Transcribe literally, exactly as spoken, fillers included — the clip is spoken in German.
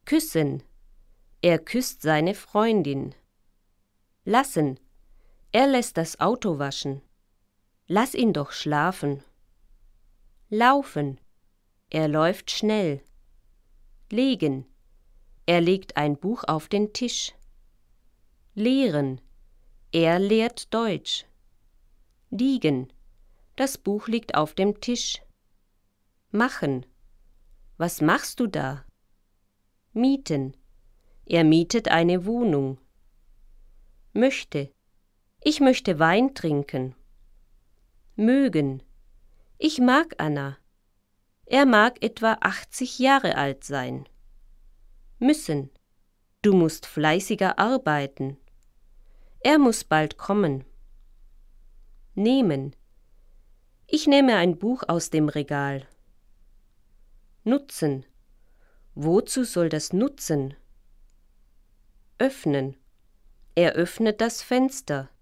Küssen. Er küsst seine Freundin. Lassen. Er lässt das Auto waschen. Lass ihn doch schlafen. Laufen. Er läuft schnell. Legen. Er legt ein Buch auf den Tisch. Lehren. Er lehrt Deutsch. Liegen. Das Buch liegt auf dem Tisch. Machen. Was machst du da? Mieten. Er mietet eine Wohnung. Möchte. Ich möchte Wein trinken. Mögen. Ich mag Anna. Er mag etwa achtzig Jahre alt sein. Müssen. Du musst fleißiger arbeiten. Er muss bald kommen. Nehmen. Ich nehme ein Buch aus dem Regal. Nutzen. Wozu soll das nutzen? Öffnen. Er öffnet das Fenster.